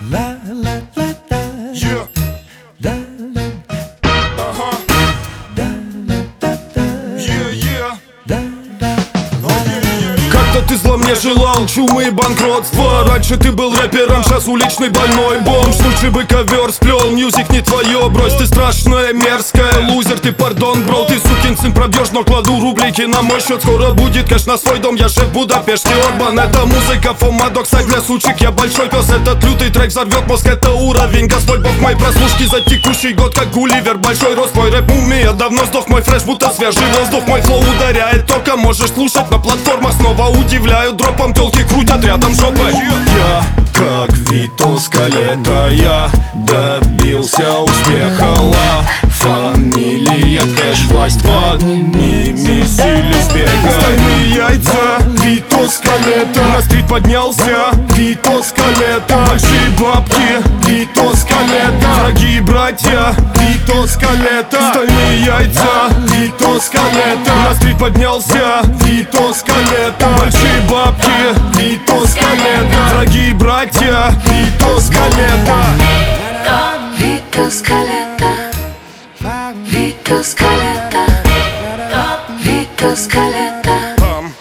La la la la. Yeah. Da la. Uh-huh. Da la da da. Yeah, yeah. Da da. Как-то ты зло мне желал, чумы и банкротства. Раньше ты был рэпером, сейчас уличный больной бомж. Лучше бы ковер сплел, мьюзик не твое. Брось, ты страшная, мерзкая, лузер, ты пардон, бро. Ты сукин сын пробьешь, но кладу рублики на мой счет. Скоро будет кэш на свой дом, я шеф в Будапеште, Орбан. Это музыка, фомадокс, а для сучек я большой пес. Этот лютый трек взорвет мозг, это уровень. Господь бог моей прослушки за текущий год, как Гулливер. Большой рост, мой рэп мумия, давно сдох. Мой фреш, будто свежий воздух. Мой флоу ударяет током, можешь слушать на платформах. Снова удивляют дропом, тёлки крутят рядом жопой. Я как Вито Скалета, я добился успеха. Фамилия кэш, власть подними, силе сбега. Стальные яйца, Вито Скалета. На стрит поднялся, Вито Скалета. Большие бабки, Вито Скалета. Дорогие братья, Вито Скалета. Стальные яйца, Вито Скалета. На стрит поднялся, Вито Скалета. Большие бабки, Вито Скалета. Дорогие братья, Вито Скалета. Vito Scaletta, Vito Scaletta, Vito Scaletta,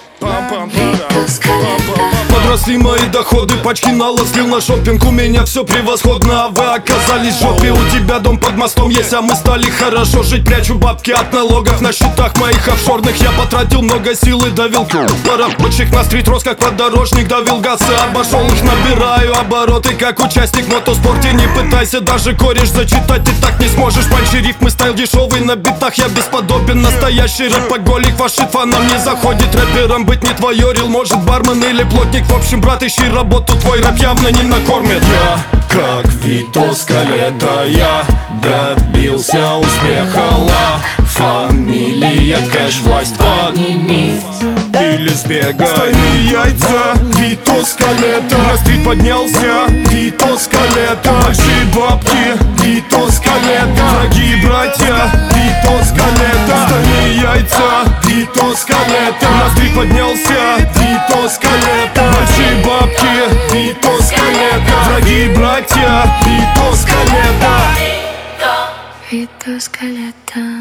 Vito Scaletta. Подросли мои доходы, пачки налог слил на шопинг. У меня все превосходно, а вы оказались в жопе. У тебя дом под мостом есть, а мы стали хорошо жить. Прячу бабки от налогов на счетах моих офшорных. Я потратил много сил и давил рабочих. На стрит рос как подорожник, давил газ и обошел их. Набираю обороты, как участник в мотоспорте. Не пытайся даже кореш зачитать, ты так не сможешь. Панчи рифмы, стайл дешевый на битах, я бесподобен. Настоящий рэпоголик, ваш шит фанам не заходит. Рэпером быть не твое, рил, может бармен или плотник. В общем, брат, ищи работу, твой рэп явно не накормит. Я как Вито Скалета, я добился успеха. Фамилия кэш, власть подними или сбега. Стальные яйца, Вито Скалета. На стрит поднялся, Вито Скалета. Большие бабки, Вито Скалета. Дорогие братья, Вито Скалета. Стальные яйца, Вито Скалета. На стрит поднялся, Вито Скалета. Большие бабки, Вито Скалета. Дорогие братья, Вито Скалета. Vito Scaletta.